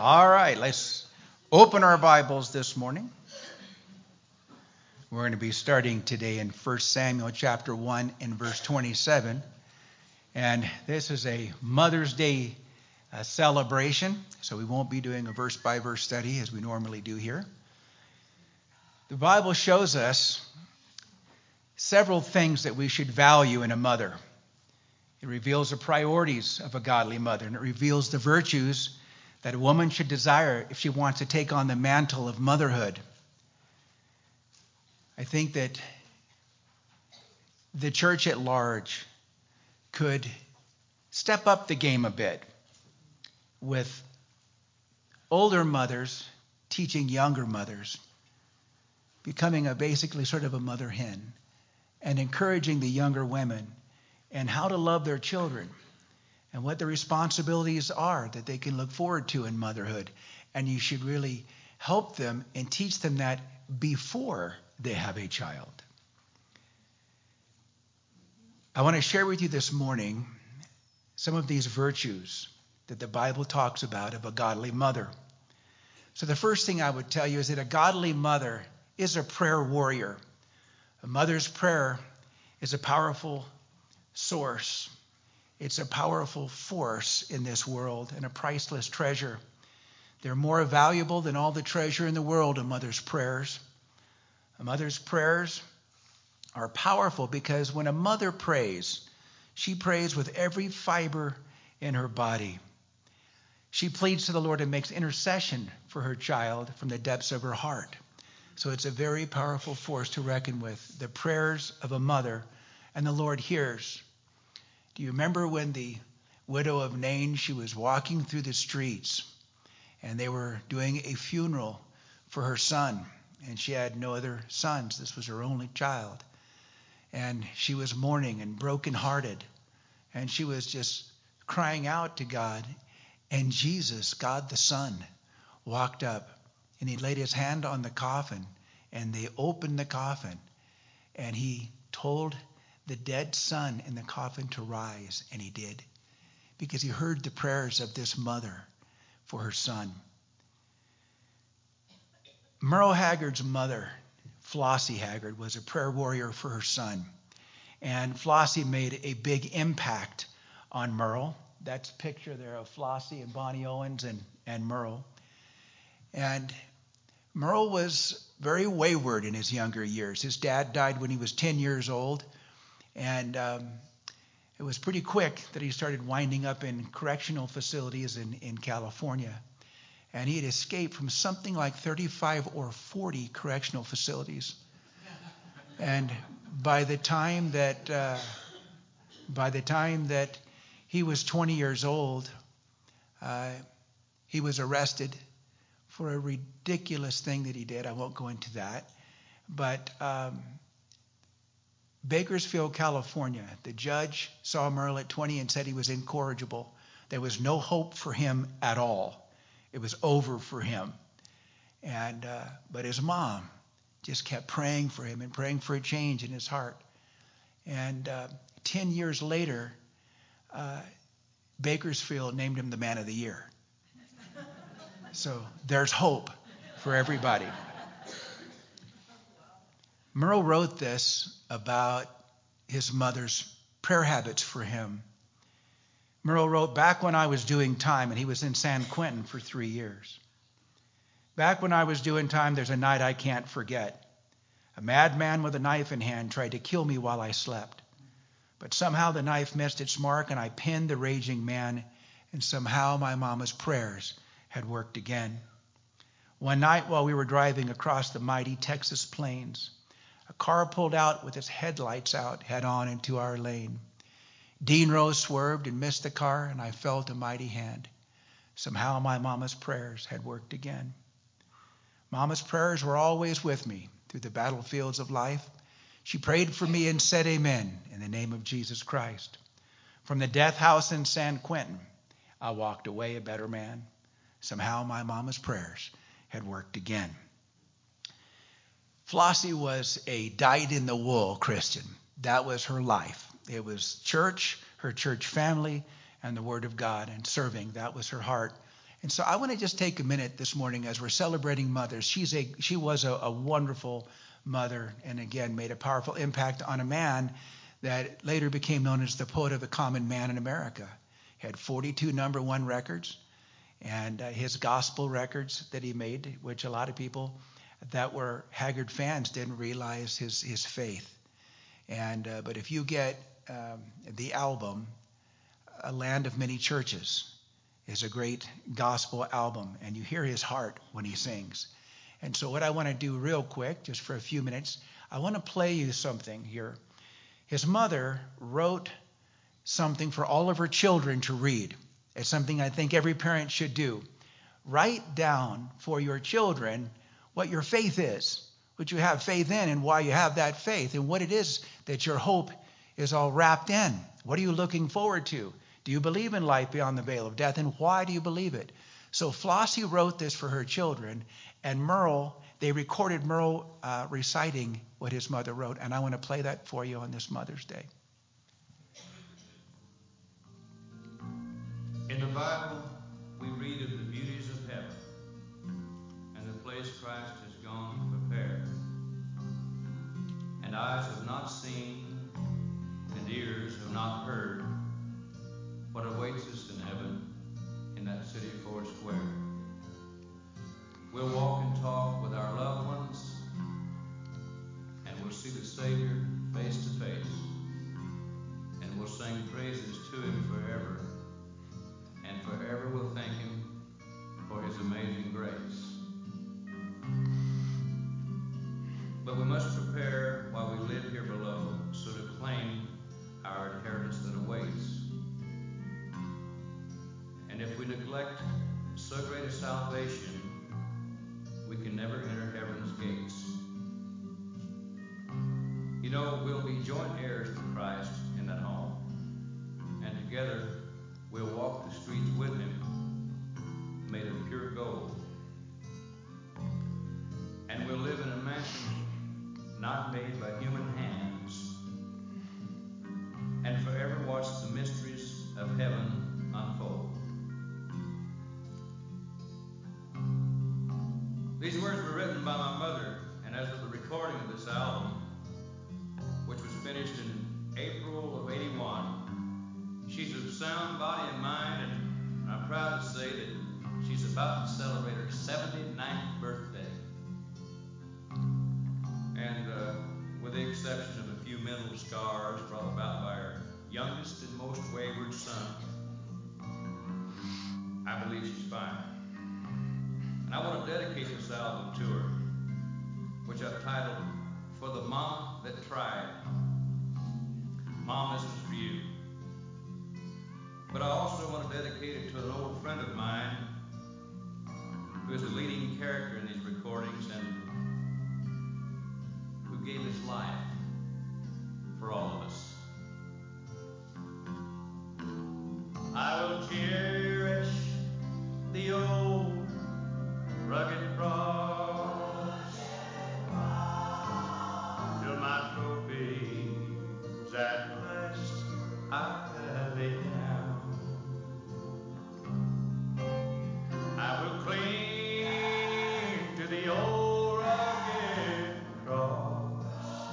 All right, let's open our Bibles this morning. We're going to be starting today in 1 Samuel chapter 1 and verse 27. And this is a Mother's Day celebration, so we won't be doing a verse-by-verse study as we normally do here. The Bible shows us several things that we should value in a mother. It reveals the priorities of a godly mother, and it reveals the virtues that a woman should desire if she wants to take on the mantle of motherhood. I think that the church at large could step up the game a bit with older mothers teaching younger mothers, becoming basically sort of a mother hen, and encouraging the younger women and how to love their children and what the responsibilities are that they can look forward to in motherhood. And you should really help them and teach them that before they have a child. I want to share with you this morning some of these virtues that the Bible talks about of a godly mother. So the first thing I would tell you is that a godly mother is a prayer warrior. A mother's prayer is a powerful source. It's a powerful force in this world and a priceless treasure. They're more valuable than all the treasure in the world, a mother's prayers. A mother's prayers are powerful because when a mother prays, she prays with every fiber in her body. She pleads to the Lord and makes intercession for her child from the depths of her heart. So it's a very powerful force to reckon with, the prayers of a mother, and the Lord hears. Do you remember when the widow of Nain, she was walking through the streets and they were doing a funeral for her son, and she had no other sons. This was her only child. And she was mourning and brokenhearted, and she was just crying out to God. And Jesus, God the Son, walked up and he laid his hand on the coffin, and they opened the coffin, and he told the dead son in the coffin to rise, and he did, because he heard the prayers of this mother for her son. Merle Haggard's mother, Flossie Haggard, was a prayer warrior for her son, and Flossie made a big impact on Merle. That's a picture there of Flossie and Bonnie Owens and Merle. And Merle was very wayward in his younger years. His dad died when he was 10 years old. And it was pretty quick that he started winding up in correctional facilities in California. And he had escaped from something like 35 or 40 correctional facilities. And by the time that he was 20 years old, he was arrested for a ridiculous thing that he did. I won't go into that. But Bakersfield, California, the judge saw Merle at 20 and said he was incorrigible. There was no hope for him at all. It was over for him. And but his mom just kept praying for him and praying for a change in his heart. And 10 years later, Bakersfield named him the Man of the Year. So there's hope for everybody. Merle wrote this about his mother's prayer habits for him. Merle wrote, back when I was doing time, and he was in San Quentin for 3 years. Back when I was doing time, there's a night I can't forget. A madman with a knife in hand tried to kill me while I slept. But somehow the knife missed its mark, and I pinned the raging man, and somehow my mama's prayers had worked again. One night while we were driving across the mighty Texas plains, a car pulled out with its headlights out head on into our lane. Dean Rose swerved and missed the car, and I felt a mighty hand. Somehow my mama's prayers had worked again. Mama's prayers were always with me through the battlefields of life. She prayed for me and said amen in the name of Jesus Christ. From the death house in San Quentin, I walked away a better man. Somehow my mama's prayers had worked again. Flossie was a dyed-in-the-wool Christian. That was her life. It was church, her church family, and the Word of God and serving. That was her heart. And so I want to just take a minute this morning as we're celebrating mothers. She was a wonderful mother, and again made a powerful impact on a man that later became known as the poet of the common man in America. He had 42 number one records, and his gospel records that he made, which a lot of people that were Haggard fans didn't realize his faith. And but if you get the album, A Land of Many Churches, is a great gospel album, and you hear his heart when he sings. And so what I want to do real quick, just for a few minutes, I want to play you something here. His mother wrote something for all of her children to read. It's something I think every parent should do. Write down for your children what your faith is, what you have faith in, and why you have that faith, and what it is that your hope is all wrapped in. What are you looking forward to? Do you believe in life beyond the veil of death, and why do you believe it? So Flossie wrote this for her children, and they recorded Merle reciting what his mother wrote, and I want to play that for you on this Mother's Day. In the Bible, we read of the beauties of heaven and the place Christ has gone to prepare. And eyes have not seen, and ears have not heard what awaits us in heaven in that city four square. We'll walk and talk with our loved ones, and we'll see the Savior face to face, and we'll sing praises to him forever, and forever we'll thank him for his amazing grace. But we must prepare while we live here below, so to claim our inheritance that awaits. And if we neglect so great a salvation, we can never enter heaven's gates. You know, we'll be joint heirs to Christ in that home, and together we'll walk the streets with him, made of pure gold. And we'll live in a mansion not made by human hands, and forever watch the mysteries of heaven unfold. These words were written by my mother, and as of the recording of this album, which was finished in April of '81, she's of sound body and mind, and I'm proud to say that she's about to celebrate her 79th birthday. And with the exception of a few mental scars brought about by her youngest and most wayward son, I believe she's fine. And I want to dedicate this album to her, which I've titled, For the Mama That Tried. Mom, this is for you. But I also want to dedicate it to an old friend of mine who is a leading character in these recordings and who gave his life for all of us. I will cherish the old rugged cross till my trophies at last I lay down. I will cling to the old rugged cross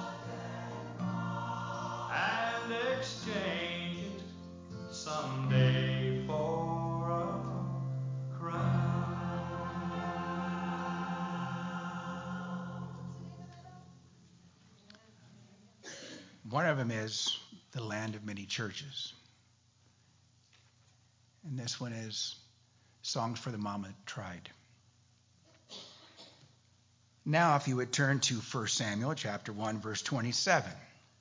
and exchange it someday for a crown. One of them is The Land of Many Churches. And this one is Songs for the Mama Tried. Now, if you would turn to 1 Samuel chapter 1, verse 27.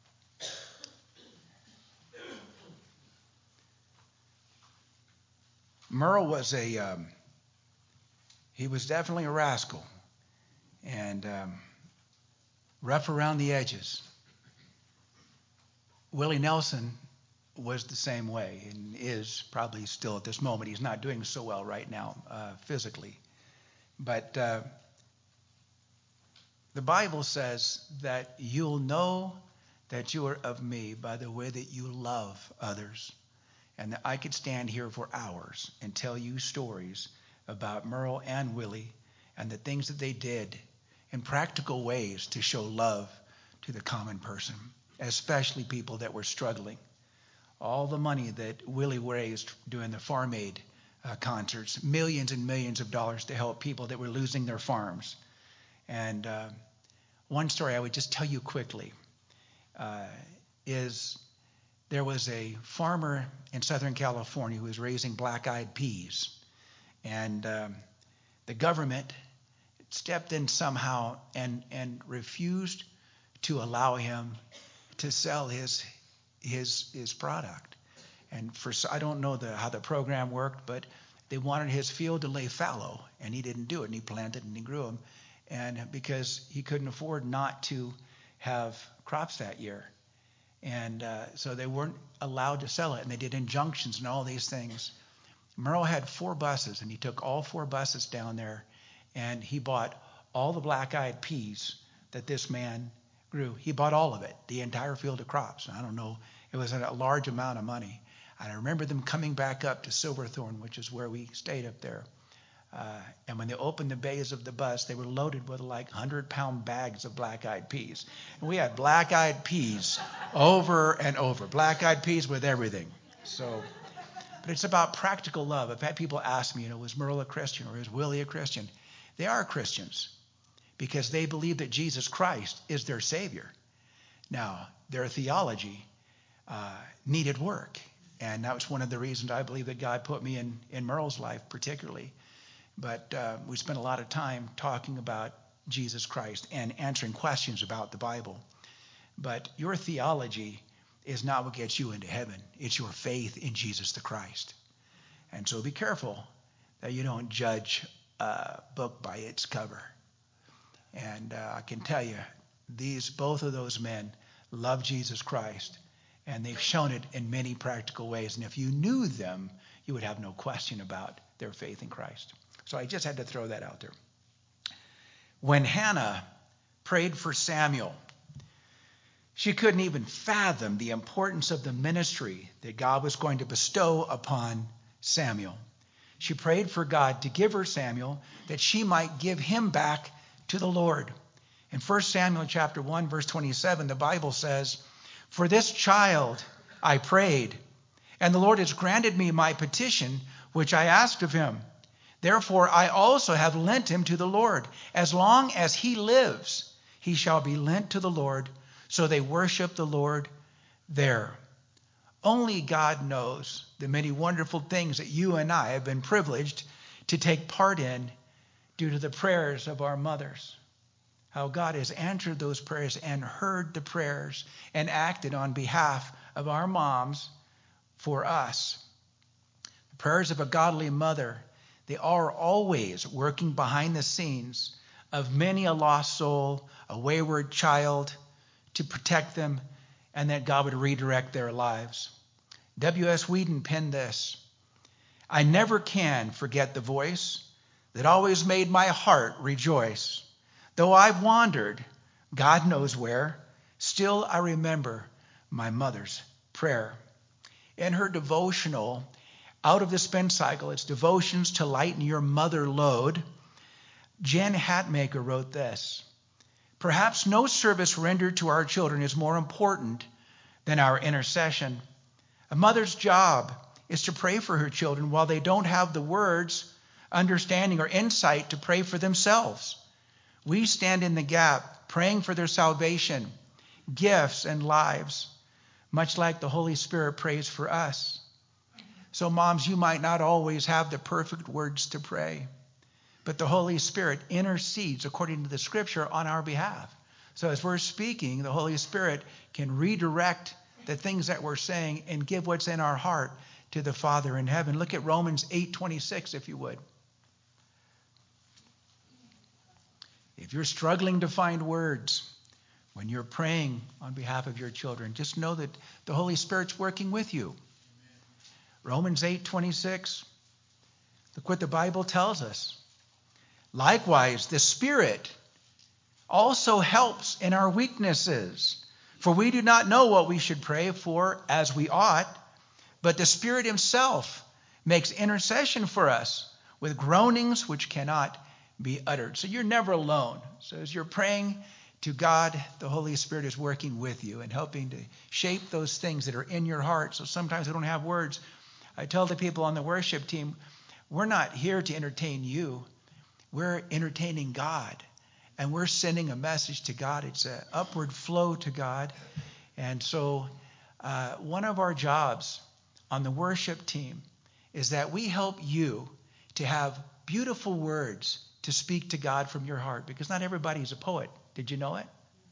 Merle was he was definitely a rascal and rough around the edges. Willie Nelson was the same way and is probably still at this moment. He's not doing so well right now physically. But the Bible says that you'll know that you are of me by the way that you love others. And that I could stand here for hours and tell you stories about Merle and Willie and the things that they did in practical ways to show love to the common person, especially people that were struggling. All the money that Willie raised during the Farm Aid concerts, millions and millions of dollars to help people that were losing their farms. And one story I would just tell you quickly is there was a farmer in Southern California who was raising black-eyed peas. And the government stepped in somehow and refused to allow him to sell his product. And I don't know how the program worked, but they wanted his field to lay fallow, and he didn't do it. And he planted and he grew them, and because he couldn't afford not to have crops that year, and so they weren't allowed to sell it, and they did injunctions and all these things. Merle had 4 buses, and he took all 4 buses down there, and he bought all the black-eyed peas that this man grew. He bought all of it, the entire field of crops. I don't know, it was a large amount of money. And I remember them coming back up to Silverthorne, which is where we stayed up there. And when they opened the bays of the bus, they were loaded with like 100-pound bags of black-eyed peas. And we had black-eyed peas over and over, black-eyed peas with everything. So, but it's about practical love. I've had people ask me, was Merle a Christian or is Willie a Christian? They are Christians because they believe that Jesus Christ is their Savior. Now, their theology needed work. And that was one of the reasons I believe that God put me in Merle's life particularly. But we spent a lot of time talking about Jesus Christ and answering questions about the Bible. But your theology is not what gets you into heaven. It's your faith in Jesus the Christ. And so be careful that you don't judge a book by its cover. And I can tell you, both of those men love Jesus Christ, and they've shown it in many practical ways. And if you knew them, you would have no question about their faith in Christ. So I just had to throw that out there. When Hannah prayed for Samuel, she couldn't even fathom the importance of the ministry that God was going to bestow upon Samuel. She prayed for God to give her Samuel that she might give him back to the Lord. In 1 Samuel chapter 1, verse 27, the Bible says, "For this child I prayed, and the Lord has granted me my petition, which I asked of him. Therefore I also have lent him to the Lord. As long as he lives, he shall be lent to the Lord." So they worship the Lord there. Only God knows the many wonderful things that you and I have been privileged to take part in due to the prayers of our mothers. How God has answered those prayers and heard the prayers and acted on behalf of our moms for us. The prayers of a godly mother, they are always working behind the scenes of many a lost soul, a wayward child, to protect them, and that God would redirect their lives. W.S. Whedon penned this: "I never can forget the voice that always made my heart rejoice. Though I've wandered, God knows where, still I remember my mother's prayer." In her devotional, Out of the Spin Cycle, it's Devotions to Lighten Your Mother Load, Jen Hatmaker wrote this: "Perhaps no service rendered to our children is more important than our intercession. A mother's job is to pray for her children while they don't have the words, understanding, or insight to pray for themselves. We stand in the gap, praying for their salvation, gifts, and lives, much like the Holy Spirit prays for us." So moms, you might not always have the perfect words to pray, but the Holy Spirit intercedes according to the Scripture on our behalf. So as we're speaking, the Holy Spirit can redirect the things that we're saying and give what's in our heart to the Father in heaven. Look at Romans 8:26, if you would. If you're struggling to find words when you're praying on behalf of your children, just know that the Holy Spirit's working with you. Romans 8:26. Look what the Bible tells us. "Likewise, the Spirit also helps in our weaknesses. For we do not know what we should pray for as we ought, but the Spirit himself makes intercession for us with groanings which cannot be uttered. So you're never alone. So as you're praying to God, the Holy Spirit is working with you and helping to shape those things that are in your heart. So sometimes we don't have words. I tell the people on the worship team, we're not here to entertain you. We're entertaining God. And we're sending a message to God. It's an upward flow to God. And so one of our jobs on the worship team is that we help you to have beautiful words to speak to God from your heart, because not everybody's a poet. Did you know it?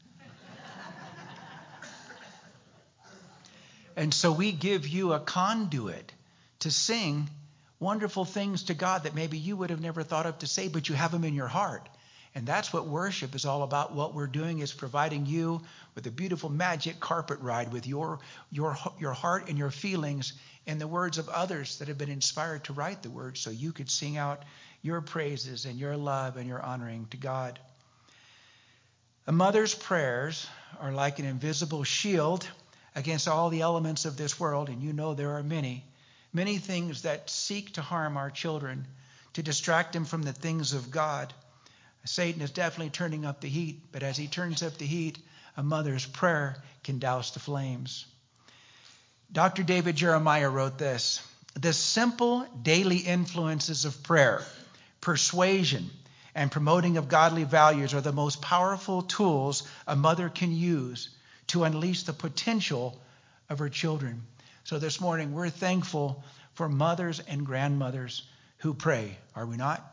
And so we give you a conduit to sing wonderful things to God that maybe you would have never thought of to say, but you have them in your heart. And that's what worship is all about. What we're doing is providing you with a beautiful magic carpet ride with your heart and your feelings and the words of others that have been inspired to write the words, so you could sing out your praises and your love and your honoring to God. A mother's prayers are like an invisible shield against all the elements of this world, and you know there are many things that seek to harm our children, to distract them from the things of God. Satan is definitely turning up the heat, but as he turns up the heat, a mother's prayer can douse the flames. Dr. David Jeremiah wrote this: the simple daily influences of prayer, persuasion, and promoting of godly values are the most powerful tools a mother can use to unleash the potential of her children. So this morning, we're thankful for mothers and grandmothers who pray, are we not?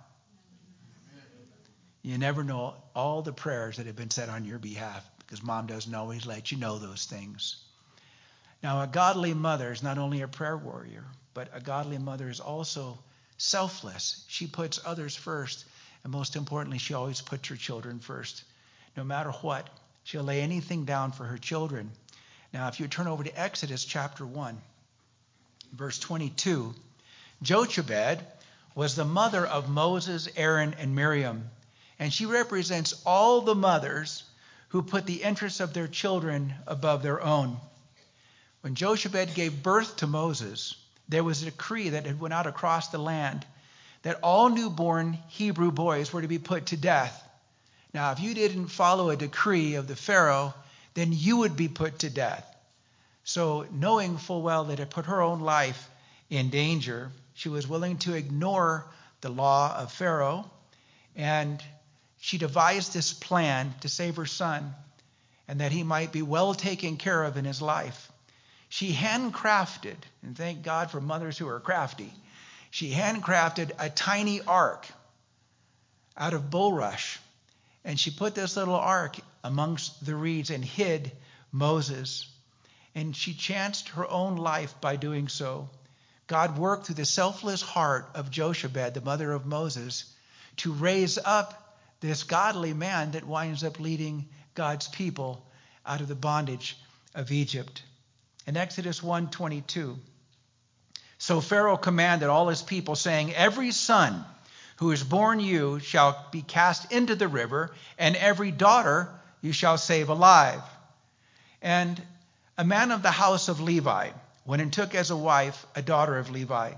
You never know all the prayers that have been said on your behalf, because mom doesn't always let you know those things. Now, a godly mother is not only a prayer warrior, but a godly mother is also selfless. She puts others first, and most importantly, she always puts her children first. No matter what, she'll lay anything down for her children. Now, if you turn over to Exodus chapter 1, verse 22, Jochebed was the mother of Moses, Aaron, and Miriam. And she represents all the mothers who put the interests of their children above their own. When Jochebed gave birth to Moses, there was a decree that had went out across the land that all newborn Hebrew boys were to be put to death. Now, if you didn't follow a decree of the Pharaoh, then you would be put to death. So knowing full well that it put her own life in danger, she was willing to ignore the law of Pharaoh, and she devised this plan to save her son and that he might be well taken care of in his life. She handcrafted, and thank God for mothers who are crafty, she handcrafted a tiny ark out of bulrush, and she put this little ark amongst the reeds and hid Moses. And she chanced her own life by doing so. God worked through the selfless heart of Jochebed, the mother of Moses, to raise up this godly man that winds up leading God's people out of the bondage of Egypt. In Exodus 1:22, so Pharaoh commanded all his people, saying, every son who is born you shall be cast into the river, and every daughter you shall save alive. And a man of the house of Levi went and took as a wife a daughter of Levi,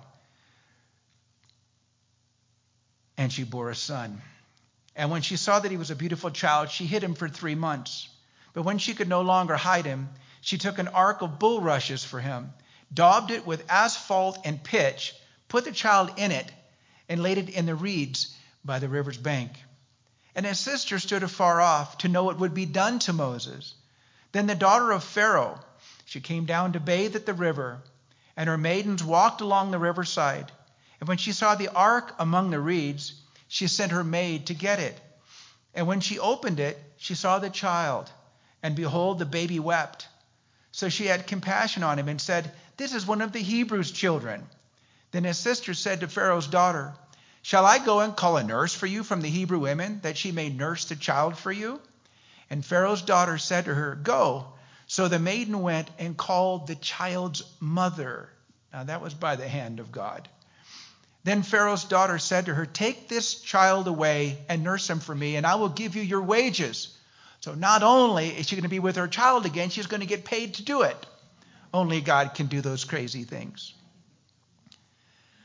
and she bore a son. And when she saw that he was a beautiful child, she hid him for 3 months. But when she could no longer hide him, she took an ark of bulrushes for him, daubed it with asphalt and pitch, put the child in it, and laid it in the reeds by the river's bank. And his sister stood afar off to know what would be done to Moses. Then the daughter of Pharaoh, she came down to bathe at the river, and her maidens walked along the riverside. And when she saw the ark among the reeds, she sent her maid to get it. And when she opened it, she saw the child, and behold, the baby wept. So she had compassion on him and said, this is one of the Hebrews' children. Then his sister said to Pharaoh's daughter, shall I go and call a nurse for you from the Hebrew women, that she may nurse the child for you? And Pharaoh's daughter said to her, go. So the maiden went and called the child's mother. Now that was by the hand of God. Then Pharaoh's daughter said to her, take this child away and nurse him for me, and I will give you your wages. So not only is she going to be with her child again, she's going to get paid to do it. Only God can do those crazy things.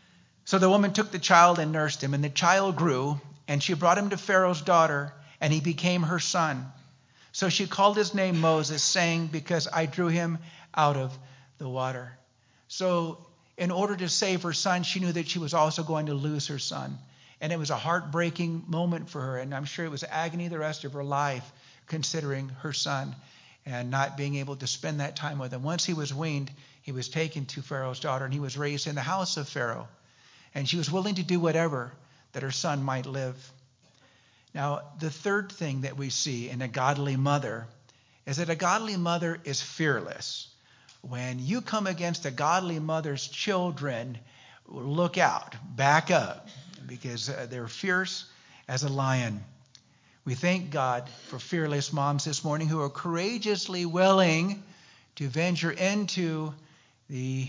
So the woman took the child and nursed him, and the child grew, and she brought him to Pharaoh's daughter, and he became her son. So she called his name Moses, saying, because I drew him out of the water. So in order to save her son, she knew that she was also going to lose her son. And it was a heartbreaking moment for her, and I'm sure it was agony the rest of her life, considering her son and not being able to spend that time with him. Once he was weaned, he was taken to Pharaoh's daughter, and he was raised in the house of Pharaoh. And she was willing to do whatever that her son might live. Now, the third thing that we see in a godly mother is that a godly mother is fearless. When you come against a godly mother's children, look out, back up, because they're fierce as a lion. We thank God for fearless moms this morning who are courageously willing to venture into the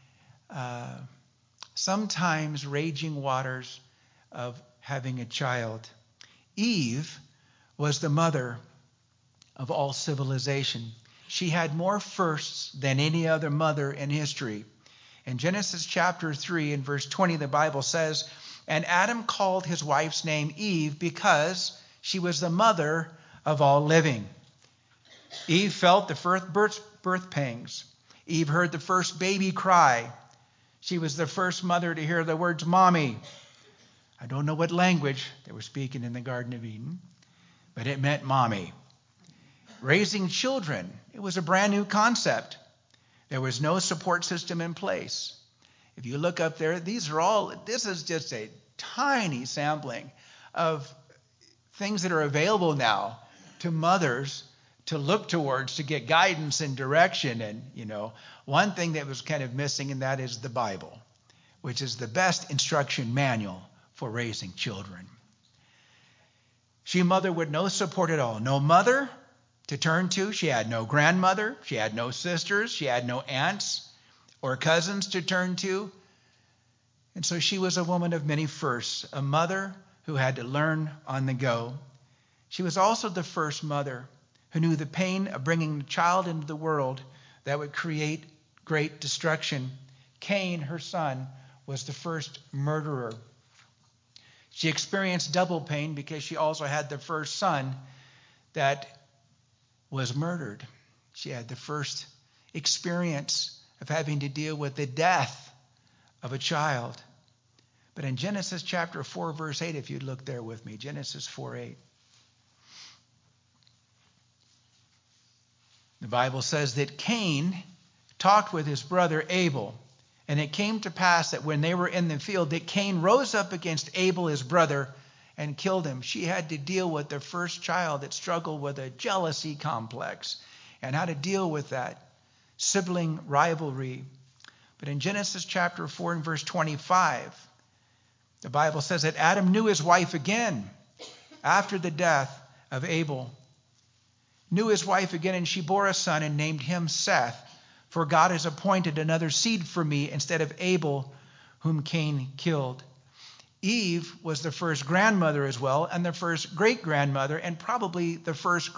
sometimes raging waters of having a child. Eve was the mother of all civilization. She had more firsts than any other mother in history. In Genesis chapter 3 and verse 20, the Bible says, and Adam called his wife's name Eve because she was the mother of all living. Eve felt the first birth pangs. Eve heard the first baby cry. She was the first mother to hear the words mommy. I don't know what language they were speaking in the Garden of Eden, but it meant mommy. Raising children, it was a brand new concept. There was no support system in place. If you look up there, this is just a tiny sampling of things that are available now to mothers to look towards to get guidance and direction. And, one thing that was kind of missing in that is the Bible, which is the best instruction manual for raising children. She mother with no support at all. No mother to turn to. She had no grandmother. She had no sisters. She had no aunts or cousins to turn to. And so she was a woman of many firsts, a mother who had to learn on the go. She was also the first mother who knew the pain of bringing a child into the world that would create great destruction. Cain, her son, was the first murderer. She experienced double pain because she also had the first son that was murdered. She had the first experience of having to deal with the death of a child. But in Genesis chapter 4, verse 8, if you'd look there with me, Genesis 4:8. The Bible says that Cain talked with his brother Abel. And it came to pass that when they were in the field, that Cain rose up against Abel, his brother, and killed him. She had to deal with the first child that struggled with a jealousy complex and how to deal with that sibling rivalry. But in Genesis chapter 4 and verse 25, the Bible says that Adam knew his wife again after the death of Abel. Knew his wife again, and she bore a son and named him Seth. For God has appointed another seed for me instead of Abel, whom Cain killed. Eve was the first grandmother as well, and the first great-grandmother, and probably the first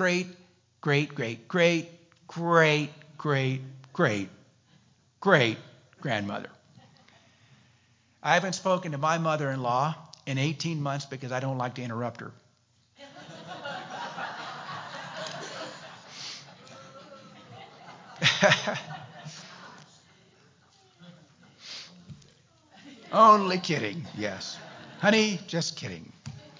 great-great-great-great-great-great-grandmother. I haven't spoken to my mother-in-law in 18 months because I don't like to interrupt her. Only kidding, yes. Honey, just kidding.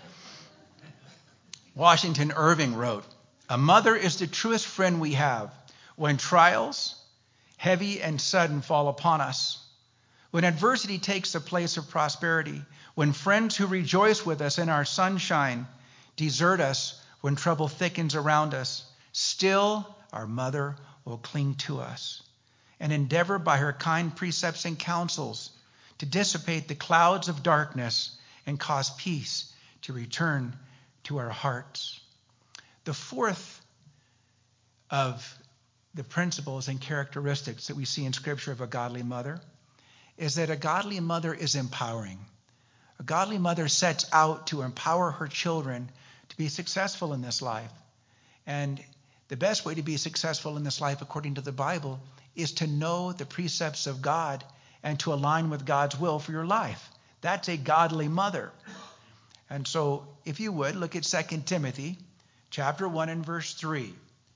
Washington Irving wrote, a mother is the truest friend we have when trials, heavy and sudden, fall upon us. When adversity takes the place of prosperity, when friends who rejoice with us in our sunshine desert us when trouble thickens around us, still our mother will cling to us and endeavor by her kind precepts and counsels to dissipate the clouds of darkness and cause peace to return to our hearts. The fourth of the principles and characteristics that we see in Scripture of a godly mother is that a godly mother is empowering. A godly mother sets out to empower her children to be successful in this life. And the best way to be successful in this life, according to the Bible, is to know the precepts of God and to align with God's will for your life. That's a godly mother. And so, if you would, look at 2 Timothy chapter 1 and verse 3.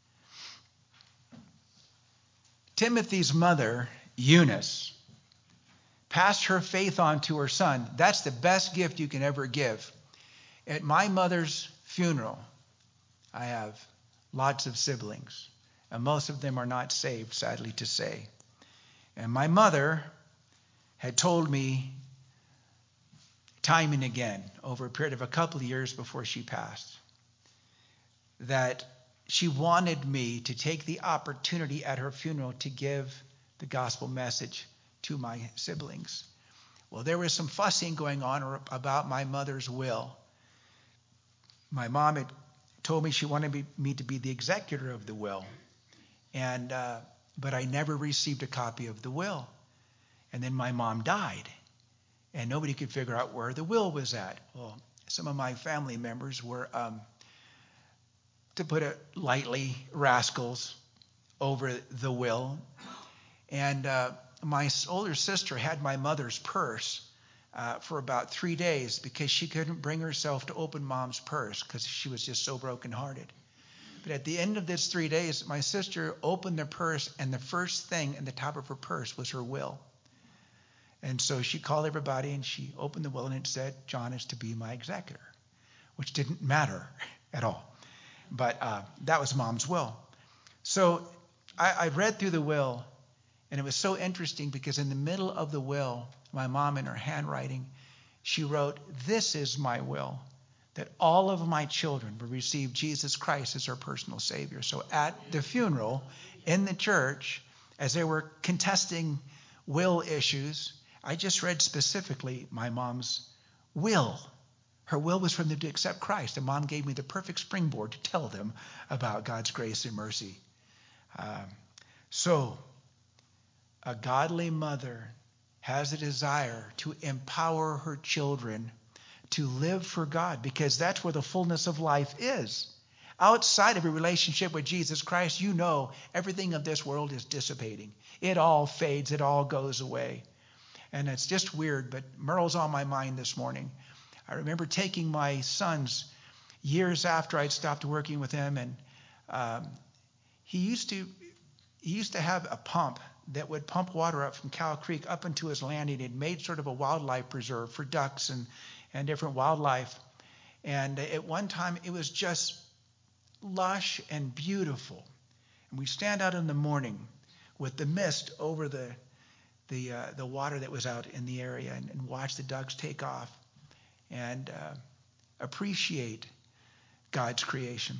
Timothy's mother, Eunice, passed her faith on to her son. That's the best gift you can ever give. At my mother's funeral, I have lots of siblings, and most of them are not saved, sadly to say. And my mother had told me time and again, over a period of a couple of years before she passed, that she wanted me to take the opportunity at her funeral to give the gospel message to my siblings. Well, there was some fussing going on about my mother's will. My mom had told me she wanted me to be the executor of the will, but I never received a copy of the will. And then my mom died, and nobody could figure out where the will was at. Well, some of my family members were, to put it lightly, rascals over the will. And my older sister had my mother's purse for about 3 days because she couldn't bring herself to open mom's purse because she was just so brokenhearted. But at the end of this 3 days, my sister opened the purse, and the first thing in the top of her purse was her will. And so she called everybody, and she opened the will, and it said, John is to be my executor, which didn't matter at all. But that was mom's will. So I read through the will, and it was so interesting because in the middle of the will, my mom, in her handwriting, she wrote, "This is my will, that all of my children will receive Jesus Christ as their personal Savior." So at the funeral in the church, as they were contesting will issues, I just read specifically my mom's will. Her will was for them to accept Christ, and mom gave me the perfect springboard to tell them about God's grace and mercy. So a godly mother has a desire to empower her children to live for God, because that's where the fullness of life is. Outside of a relationship with Jesus Christ, you know everything of this world is dissipating. It all fades. It all goes away. And it's just weird, but Merle's on my mind this morning. I remember taking my sons years after I'd stopped working with him, and he used to have a pump that would pump water up from Cow Creek up into his landing. He'd made sort of a wildlife preserve for ducks and different wildlife. And at one time, it was just lush and beautiful. And we'd stand out in the morning with the mist over the water that was out in the area and watch the ducks take off and appreciate God's creation.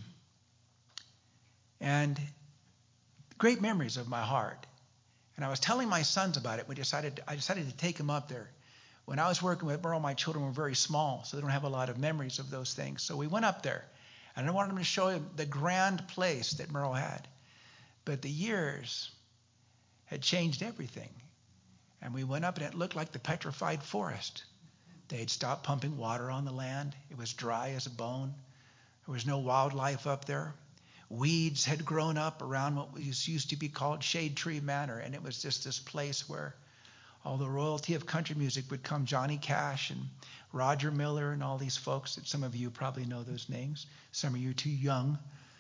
And great memories of my heart. And I was telling my sons about it. I decided to take them up there. When I was working with Merle, my children were very small, so they don't have a lot of memories of those things. So we went up there, and I wanted them to show him the grand place that Merle had. But the years had changed everything. And we went up, and it looked like the petrified forest. They had stopped pumping water on the land. It was dry as a bone. There was no wildlife up there. Weeds had grown up around what used to be called Shade Tree Manor, and it was just this place where all the royalty of country music would come. Johnny Cash and Roger Miller and all these folks that some of you probably know those names. Some of you are too young.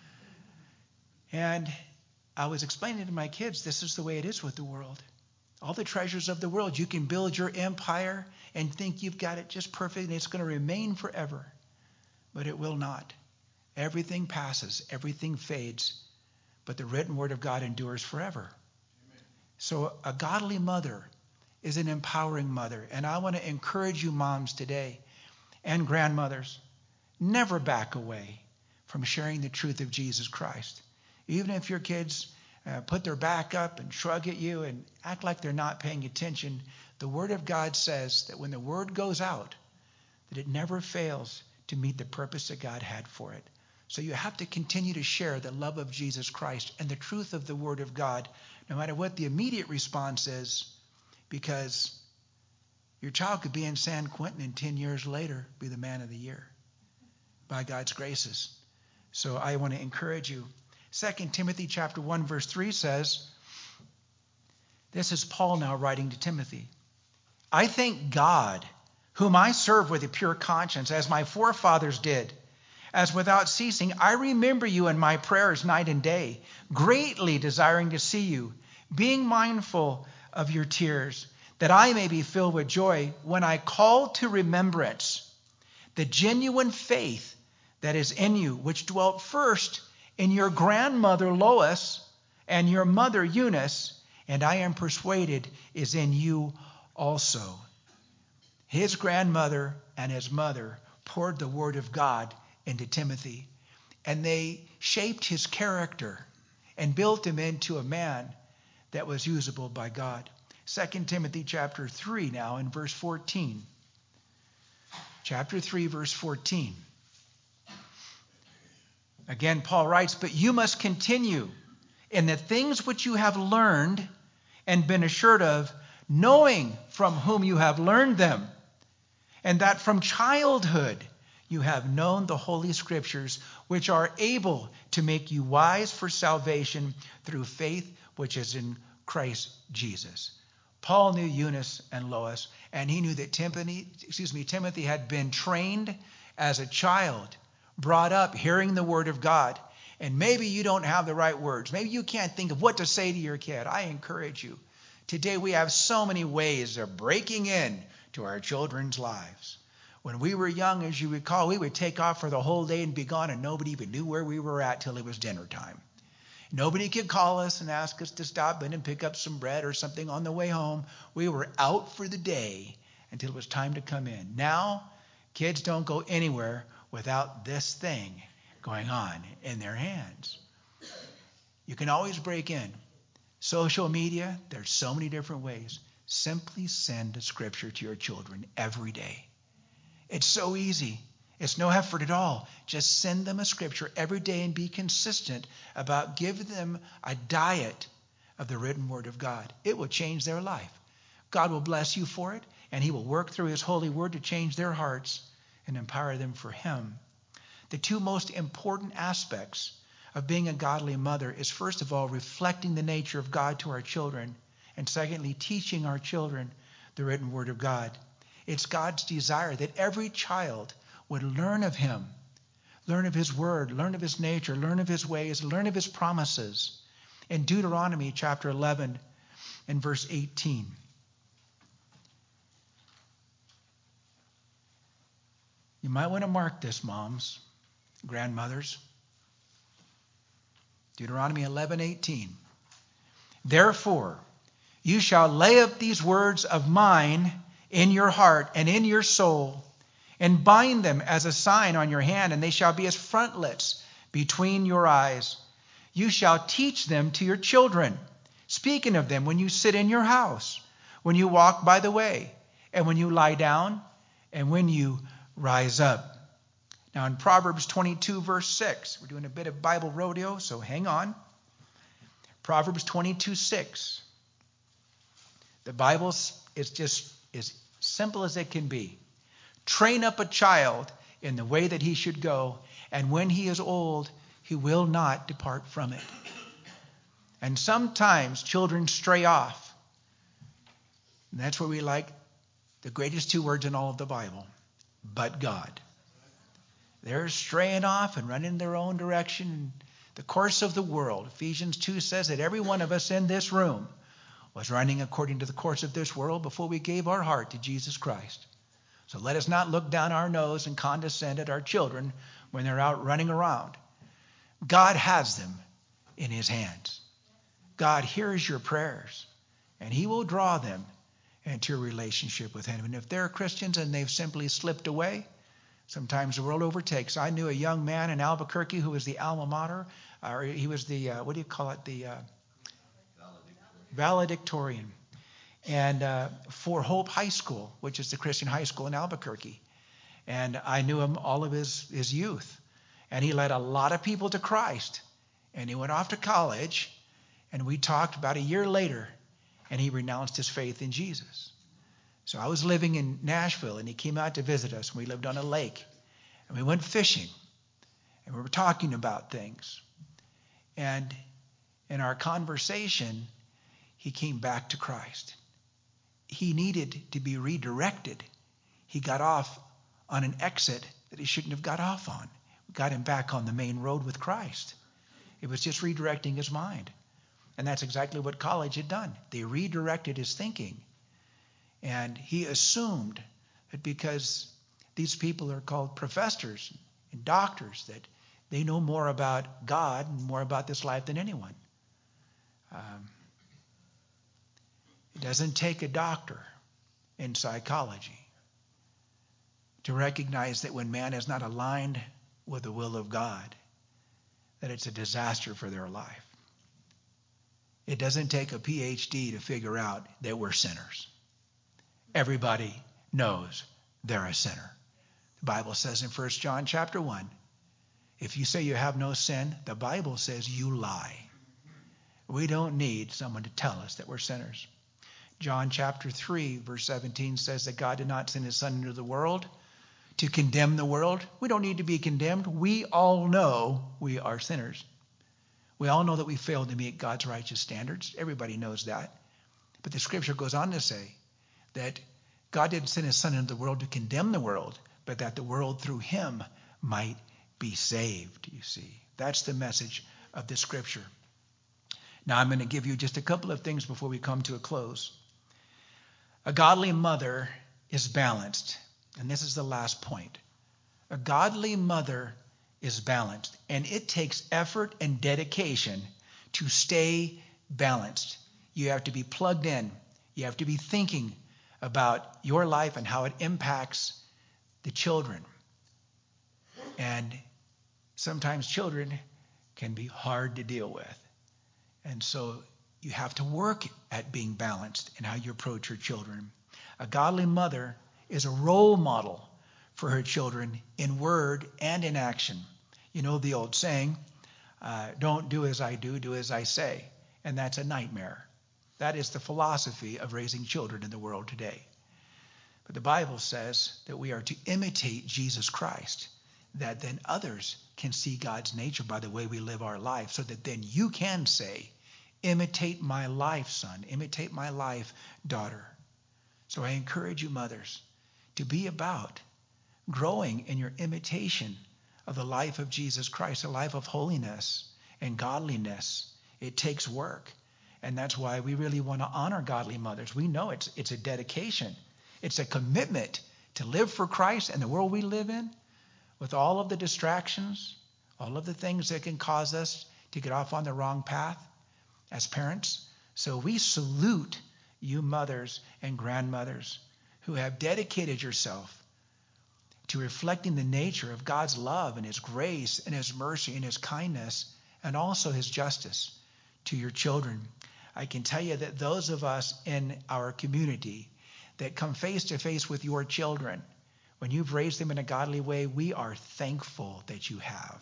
And I was explaining to my kids, this is the way it is with the world. All the treasures of the world, you can build your empire and think you've got it just perfect and it's going to remain forever. But it will not. Everything passes, everything fades, but the written word of God endures forever. Amen. So a godly mother is an empowering mother. And I want to encourage you moms today and grandmothers, never back away from sharing the truth of Jesus Christ. Even if your kids put their back up and shrug at you and act like they're not paying attention, the word of God says that when the word goes out, that it never fails to meet the purpose that God had for it. So you have to continue to share the love of Jesus Christ and the truth of the word of God, no matter what the immediate response is, because your child could be in San Quentin and 10 years later be the man of the year by God's graces. So I want to encourage you. 2 Timothy chapter 1, verse 3 says, this is Paul now writing to Timothy. I thank God whom I serve with a pure conscience, as my forefathers did, as without ceasing I remember you in my prayers night and day, greatly desiring to see you, being mindful of your tears, that I may be filled with joy when I call to remembrance the genuine faith that is in you, which dwelt first in your grandmother Lois and your mother Eunice, and I am persuaded is in you also. His grandmother and his mother poured the word of God into Timothy, and they shaped his character and built him into a man that was usable by God. 2 Timothy chapter 3 now in verse 14. Chapter 3, verse 14. Again, Paul writes, but you must continue in the things which you have learned and been assured of, knowing from whom you have learned them, and that from childhood you have known the Holy Scriptures, which are able to make you wise for salvation through faith which is in Christ Jesus. Paul knew Eunice and Lois, and he knew that Timothy had been trained as a child, brought up hearing the word of God. And maybe you don't have the right words. Maybe you can't think of what to say to your kid. I encourage you. Today we have so many ways of breaking in to our children's lives. When we were young, as you recall, we would take off for the whole day and be gone, and nobody even knew where we were at till it was dinner time. Nobody could call us and ask us to stop in and pick up some bread or something on the way home. We were out for the day until it was time to come in. Now, kids don't go anywhere without this thing going on in their hands. You can always break in. Social media, there's so many different ways. Simply send a scripture to your children every day. It's so easy. It's no effort at all. Just send them a scripture every day and be consistent about giving them a diet of the written word of God. It will change their life. God will bless you for it, and he will work through his holy word to change their hearts and empower them for him. The two most important aspects of being a godly mother is, first of all, reflecting the nature of God to our children, and secondly, teaching our children the written word of God. It's God's desire that every child would learn of him, learn of his word, learn of his nature, learn of his ways, learn of his promises. In Deuteronomy chapter 11 and verse 18. You might want to mark this, moms, grandmothers. Deuteronomy 11:18. Therefore, you shall lay up these words of mine in your heart and in your soul, and bind them as a sign on your hand, and they shall be as frontlets between your eyes. You shall teach them to your children, speaking of them when you sit in your house, when you walk by the way, and when you lie down, and when you rise up. Now in Proverbs 22, verse 6, we're doing a bit of Bible rodeo, so hang on. Proverbs 22:6. The Bible is just as simple as it can be. Train up a child in the way that he should go, and when he is old, he will not depart from it. And sometimes children stray off. And that's where we like the greatest two words in all of the Bible, but God. They're straying off and running their own direction in the course of the world. Ephesians 2 says that every one of us in this room was running according to the course of this world before we gave our heart to Jesus Christ. So let us not look down our nose and condescend at our children when they're out running around. God has them in his hands. God hears your prayers, and he will draw them into a relationship with him. And if they're Christians and they've simply slipped away, sometimes the world overtakes. I knew a young man in Albuquerque who was the alma mater, or he was the, valedictorian. And for Hope High School, which is the Christian high school in Albuquerque. And I knew him all of his youth. And he led a lot of people to Christ. And he went off to college, and we talked about a year later, and he renounced his faith in Jesus. So I was living in Nashville, and he came out to visit us. We lived on a lake, and we went fishing, and we were talking about things. And in our conversation, he came back to Christ. He needed to be redirected. he got off on an exit that he shouldn't have got off on. We got him back on the main road with Christ. It was just redirecting his mind. And that's exactly what college had done. They redirected his thinking. And he assumed that because these people are called professors and doctors, that they know more about God and more about this life than anyone. It doesn't take a doctor in psychology to recognize that when man is not aligned with the will of God, that it's a disaster for their life. It doesn't take a PhD to figure out that we're sinners. Everybody knows they're a sinner. The Bible says in 1 John chapter 1, if you say you have no sin, the Bible says you lie. We don't need someone to tell us that we're sinners. John chapter 3, verse 17 says that God did not send his Son into the world to condemn the world. We don't need to be condemned. We all know we are sinners. We all know that we failed to meet God's righteous standards. Everybody knows that. But the scripture goes on to say that God didn't send his Son into the world to condemn the world, but that the world through him might be saved, you see. That's the message of the scripture. Now I'm going to give you just a couple of things before we come to a close. A godly mother is balanced. And this is the last point. A godly mother is balanced. And it takes effort and dedication to stay balanced. You have to be plugged in. You have to be thinking about your life and how it impacts the children. And sometimes children can be hard to deal with. And so you have to work at being balanced in how you approach your children. A godly mother is a role model for her children in word and in action. You know the old saying, don't do as I do as I say. And that's a nightmare. That is the philosophy of raising children in the world today. But the Bible says that we are to imitate Jesus Christ, that then others can see God's nature by the way we live our life, so that then you can say, imitate my life, son. Imitate my life, daughter. So I encourage you, mothers, to be about growing in your imitation of the life of Jesus Christ, a life of holiness and godliness. It takes work. And that's why we really want to honor godly mothers. We know it's a dedication. It's a commitment to live for Christ and the world we live in, with all of the distractions, all of the things that can cause us to get off on the wrong path as parents. So we salute you mothers and grandmothers who have dedicated yourself to reflecting the nature of God's love and his grace and his mercy and his kindness and also his justice to your children. I can tell you that those of us in our community that come face to face with your children, when you've raised them in a godly way, we are thankful that you have.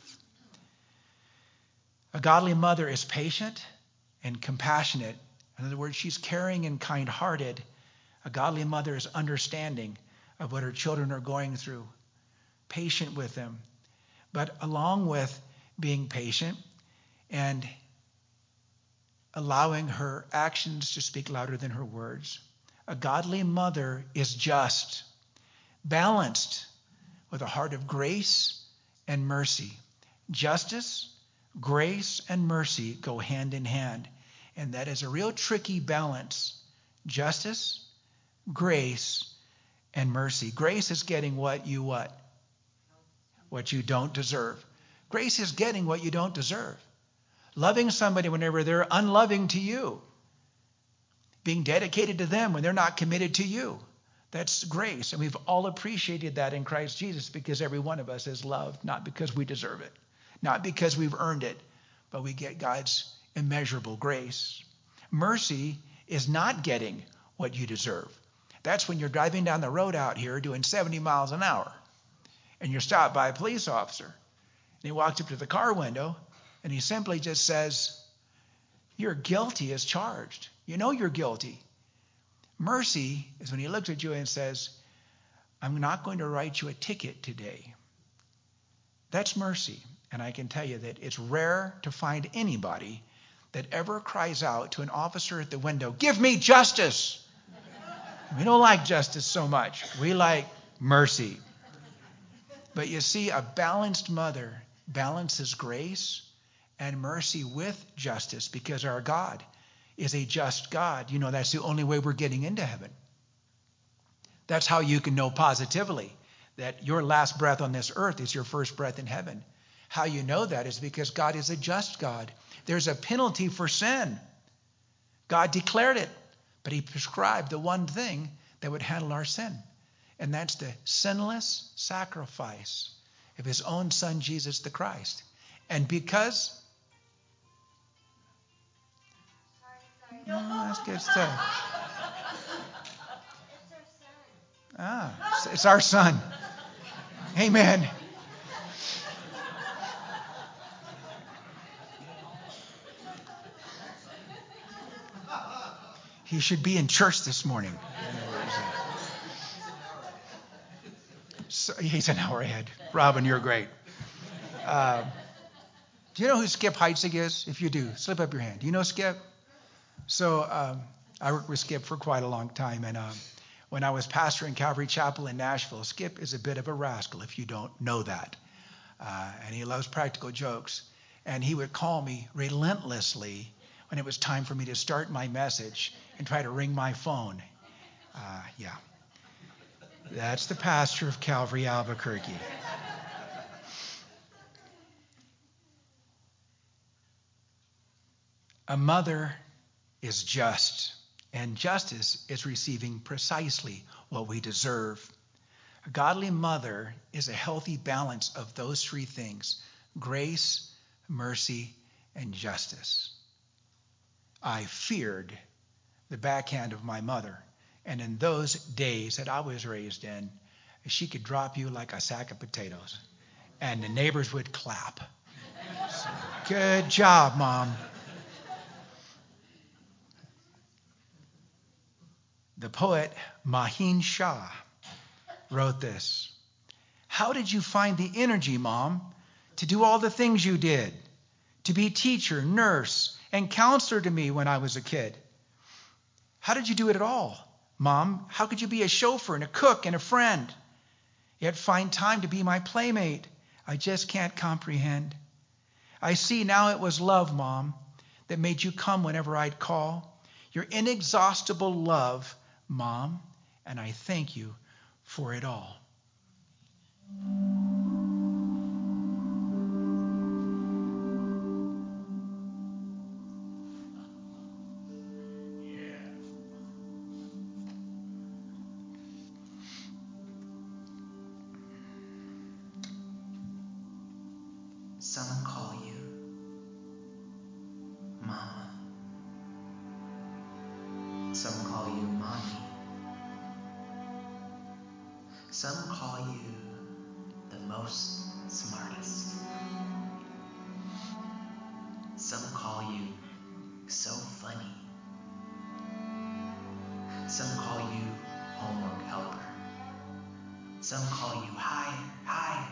A godly mother is patient and compassionate. In other words, she's caring and kind-hearted. A godly mother is understanding of what her children are going through, patient with them. But along with being patient and allowing her actions to speak louder than her words, a godly mother is just, balanced with a heart of grace and mercy. Justice, grace, and mercy go hand in hand. And that is a real tricky balance. Justice, grace, and mercy. Grace is getting what you what? What you don't deserve. Grace is getting what you don't deserve. Loving somebody whenever they're unloving to you. Being dedicated to them when they're not committed to you. That's grace. And we've all appreciated that in Christ Jesus, because every one of us is loved, not because we deserve it, not because we've earned it, but we get God's immeasurable grace. Mercy is not getting what you deserve. That's when you're driving down the road out here doing 70 miles an hour and you're stopped by a police officer. And he walks up to the car window and he simply just says, "You're guilty as charged. You know you're guilty." Mercy is when he looks at you and says, "I'm not going to write you a ticket today." That's mercy. And I can tell you that it's rare to find anybody that ever cries out to an officer at the window, "Give me justice." We don't like justice so much. We like mercy. But you see, a balanced mother balances grace and mercy with justice, because our God is a just God. You know, that's the only way we're getting into heaven. That's how you can know positively that your last breath on this earth is your first breath in heaven. How you know that is because God is a just God. There's a penalty for sin. God declared it, but he prescribed the one thing that would handle our sin, and that's the sinless sacrifice of his own son, Jesus the Christ. And because... Oh, that's good stuff. It's our son. Amen. He should be in church this morning. So, he's an hour ahead. Robin, you're great. Do you know who Skip Heitzig is? If you do, slip up your hand. Do you know Skip? So I worked with Skip for quite a long time, and when I was pastoring Calvary Chapel in Nashville, Skip is a bit of a rascal, if you don't know that. And he loves practical jokes. And he would call me relentlessly when it was time for me to start my message and try to ring my phone. Yeah. That's the pastor of Calvary Albuquerque. A mother is just, and justice is receiving precisely what we deserve. A godly mother is a healthy balance of those three things: grace, mercy, and justice. I feared the backhand of my mother, and in those days that I was raised in, she could drop you like a sack of potatoes, and the neighbors would clap. So, good job, Mom. The poet Mahin Shah wrote this: "How did you find the energy, Mom, to do all the things you did? To be teacher, nurse, and counselor to me when I was a kid? How did you do it at all? Mom, how could you be a chauffeur and a cook and a friend, yet find time to be my playmate? I just can't comprehend. I see now it was love, Mom, that made you come whenever I'd call. Your inexhaustible love, Mom, and I thank you for it all." Some call you Mama. Some call you Mommy. Some call you the most smartest. Some call you so funny. Some call you homework helper. Some call you higher.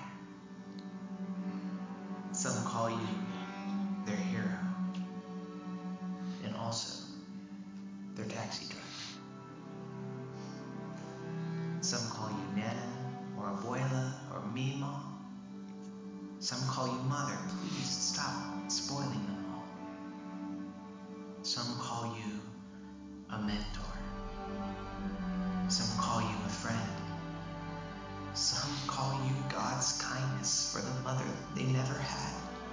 Some call you their hero, and also their taxi driver. Some call you Nana, or Abuela, or Mima. Some call you Mother. Please stop spoiling them all. Some call you a mentor. Some call you a friend. Some call you God's kindness for the mother they never had.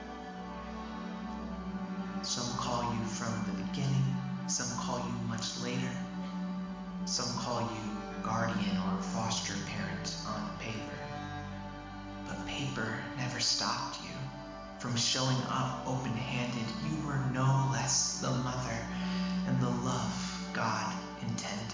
Some call you from the beginning. Some call you much later. Some call you guardian or foster parent on paper. But paper never stopped you from showing up open-handed. You were no less the mother and the love God intended.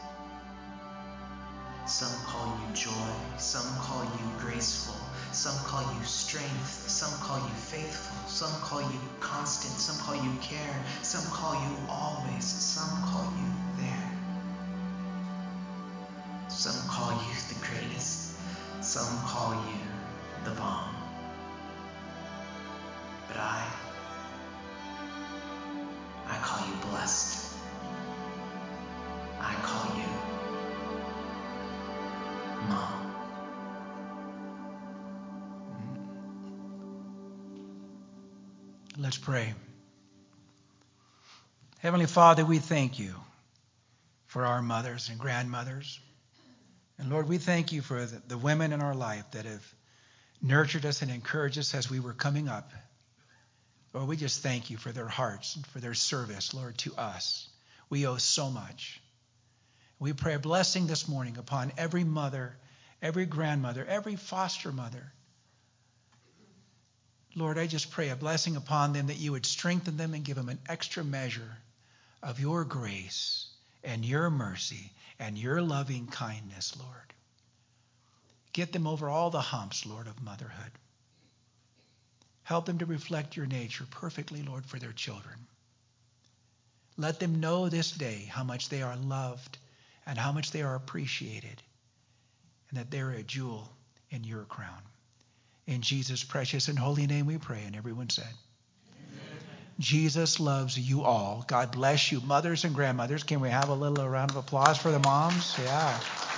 Some call you joy, some call you graceful, some call you strength, some call you faithful, some call you constant, some call you care, some call you always, some call you there. Some call you the greatest, some call you the bomb. But I call you blessed. I call you Mom. Let's pray. Heavenly Father, we thank you for our mothers and grandmothers. And Lord, we thank you for the women in our life that have nurtured us and encouraged us as we were coming up. Lord, we just thank you for their hearts and for their service, Lord, to us. We owe so much. We pray a blessing this morning upon every mother, every grandmother, every foster mother. Lord, I just pray a blessing upon them that you would strengthen them and give them an extra measure of your grace and your mercy and your loving kindness, Lord. Get them over all the humps, Lord, of motherhood. Help them to reflect your nature perfectly, Lord, for their children. Let them know this day how much they are loved and how much they are appreciated, and that they're a jewel in your crown. In Jesus' precious and holy name we pray, and everyone said, Amen. Jesus loves you all. God bless you, mothers and grandmothers. Can we have a little round of applause for the moms? Yeah.